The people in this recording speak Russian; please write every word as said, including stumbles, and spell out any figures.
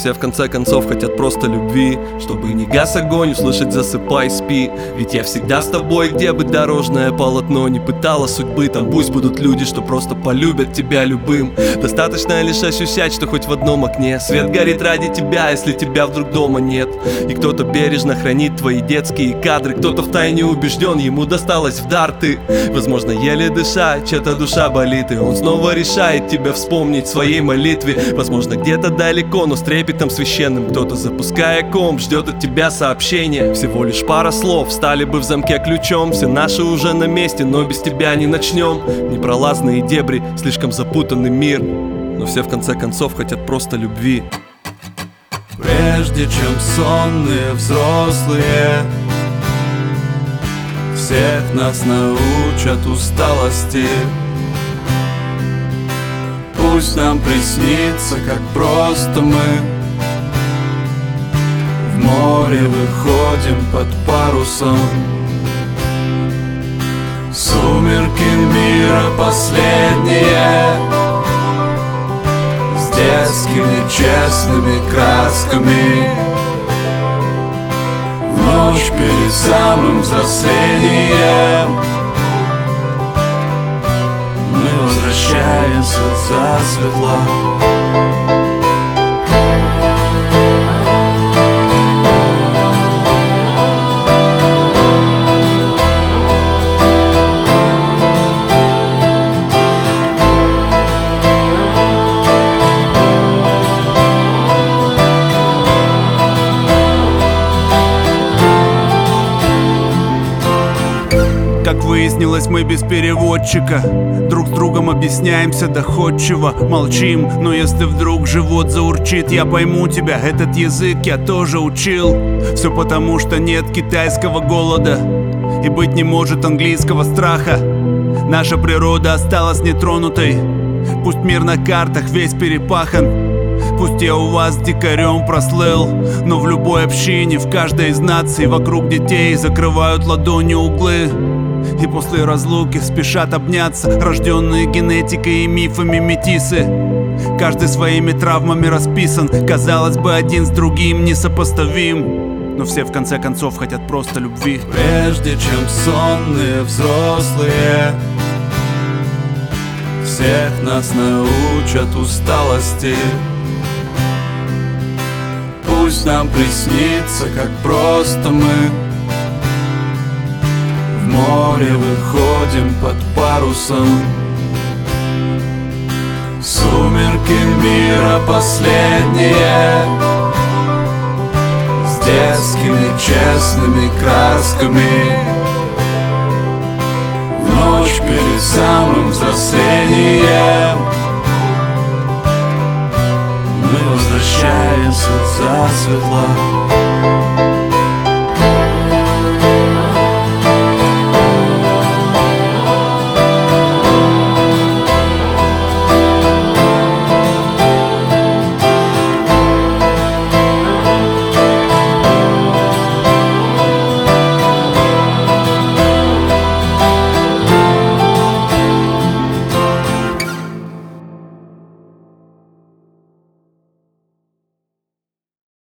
все в конце концов хотят просто любви. Чтобы не гас огонь, услышать засыпай, спи. Ведь я всегда с тобой, где бы дорожное полотно не пытала судьбы. Там пусть будут люди, что просто полюбят тебя любым. Достаточно лишь ощущать, что хоть в одном окне свет горит ради тебя, если тебя вдруг дома нет. И кто-то бережно хранит твои детские кадры, кто-то втайне убежден, ему досталось в дар ты. Возможно, еле дыша, чья-то душа болит, и он снова решает тебя вспомнить в своей молитве. Возможно, где-то далеко, но с трепетом священным кто-то, запуская комп, ждет от тебя сообщения. Всего лишь пара слов, стали бы в замке ключом. Все наши уже на месте, но без тебя не начнем. Непролазные дебри, слишком запутанный мир, но все в конце концов хотят просто любви. Прежде чем сонные взрослые всех нас научат усталости, пусть нам приснится, как просто мы в море выходим под парусом. Сумерки мира последние, с детскими честными красками. В ночь перед самым взрослением мы возвращаемся засветло. Как выяснилось, мы без переводчика друг с другом объясняемся доходчиво. Молчим, но если вдруг живот заурчит, я пойму тебя, этот язык я тоже учил. Все потому, что нет китайского голода и быть не может английского страха. Наша природа осталась нетронутой, пусть мир на картах весь перепахан. Пусть я у вас дикарем прослыл, но в любой общине, в каждой из наций вокруг детей закрывают ладонью углы. И после разлуки спешат обняться рожденные генетикой и мифами метисы. Каждый своими травмами расписан, казалось бы, один с другим несопоставим, но все в конце концов хотят просто любви. Прежде чем сонные взрослые всех нас научат усталости, пусть нам приснится, как просто мы в море выходим под парусом. Сумерки мира последние, с детскими честными красками. В ночь перед самым взрослением мы возвращаемся засветло.